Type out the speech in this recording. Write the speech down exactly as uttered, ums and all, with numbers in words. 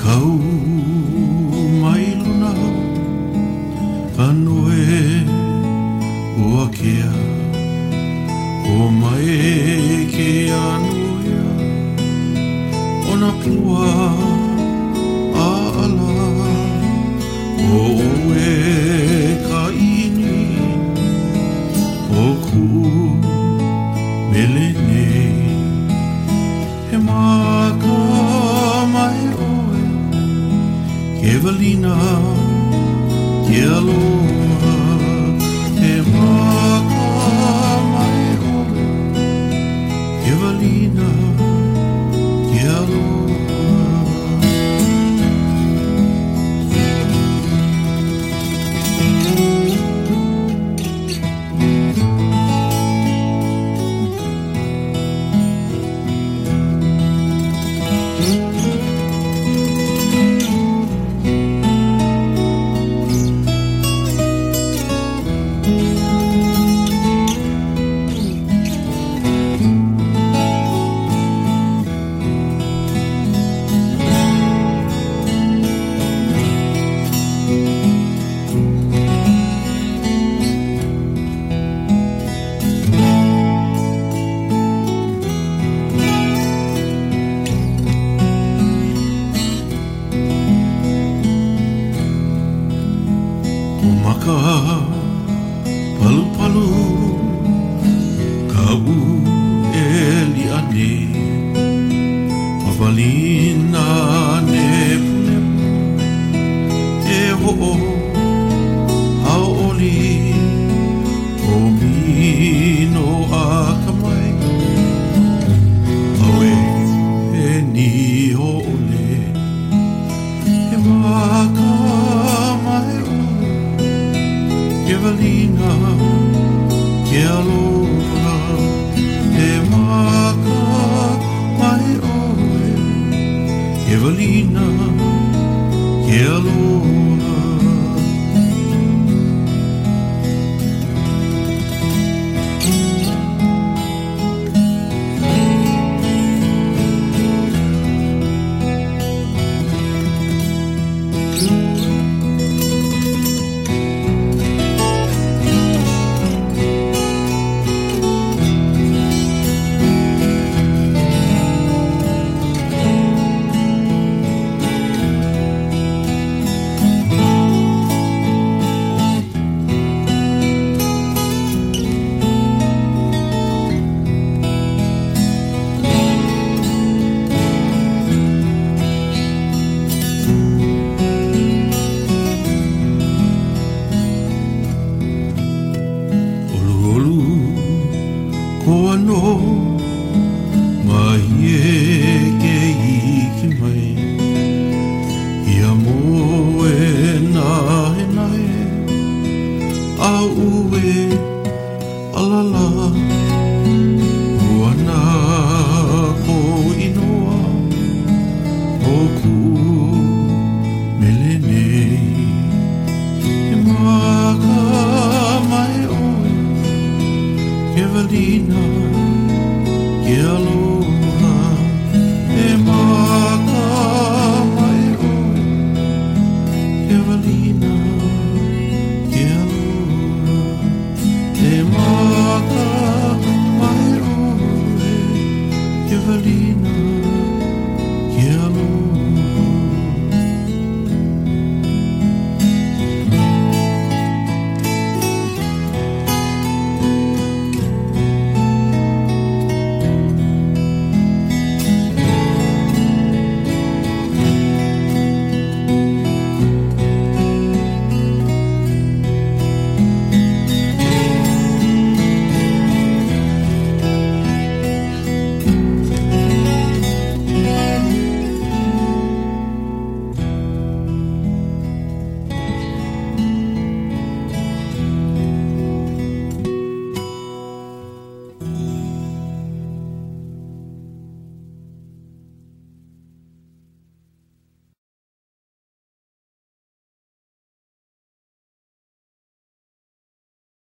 Kau mai luna Kanoe ua kea O mai ke anuia Ona plua a ala O oe ka ini O ku mele nei He maka mai oe Ke walina ke aloha He maka mai oe Ke walina ke aloha Maka palu palu kau eli ane Mawalina nepu nepu E ho'o haoli O mino a kamai Awe e ni ho'ole E maka mai Ke walina, ke aloha, e maka mai oe. Ke walina, ke aloha. Ko ano mai e ke iki mai Ia mo e nahe nahe A ue alala Uana ko inoa O ku mele nei E maka mai oe Ke walina, ke aloha, e maka mai oe. Ke walina, ke aloha, e maka mai oe. Ke walina,